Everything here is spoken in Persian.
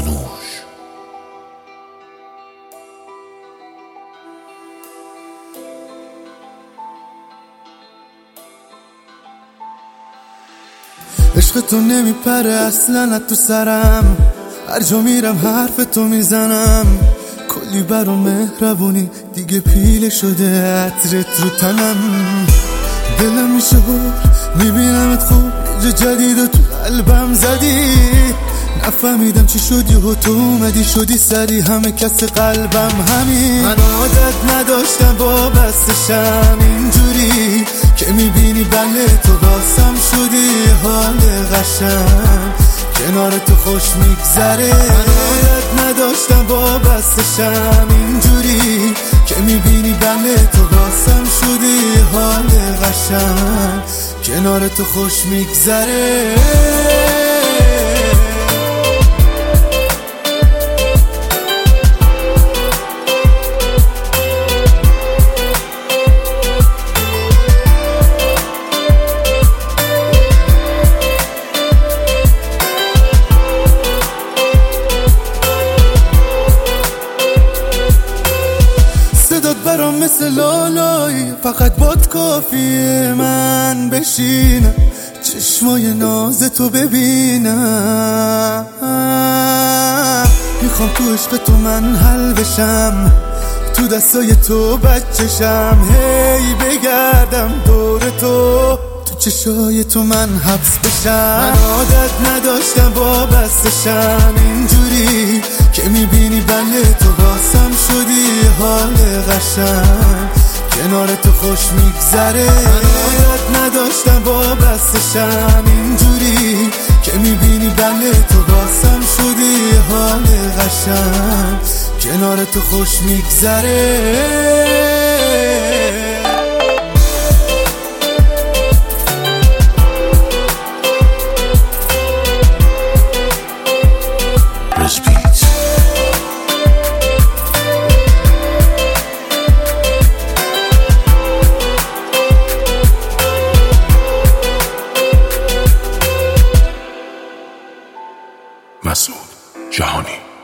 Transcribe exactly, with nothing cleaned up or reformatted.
سانوش. عشق تو نمیپره اصلا تو سرم، هر جا میرم حرف تو میزنم. کلی برام مهربونی دیگه پیله شده عطرت رو تنم. دلم میشه بر میبینمت خوب یه جدید و تو قلبم زدی. نفهمیدم چی شدی و تو اومدی شدی سری همه کس قلبم همین. من عادت نداشتم با بستشم اینجوری که میبینی بله تو واسم شدی حال قشنگ کنار تو خوش میگذره. من عادت نداشتم با بستشم اینجوری که میبینی بله تو واسم شدی حال قشنگ کنار تو خوش میگذره. صدات برام مثل لالایی فقط باد کافیه من بشینم چشمای ناز تو ببینم. میخوام تو عشق تو من حل بشم تو دستای تو بچشم هی بگردم دور تو تو چشای تو من حبس بشم. من عادت نداشتم با بستشم اینجوری که میبینی بله تو واسم شدی حال قشنگ کنار تو خوش میگذره. من عادت نداشتم با بستشم اینجوری که میبینی بله تو واسم شدی حال قشنگ کنار تو خوش میگذره. مسعود جهانی.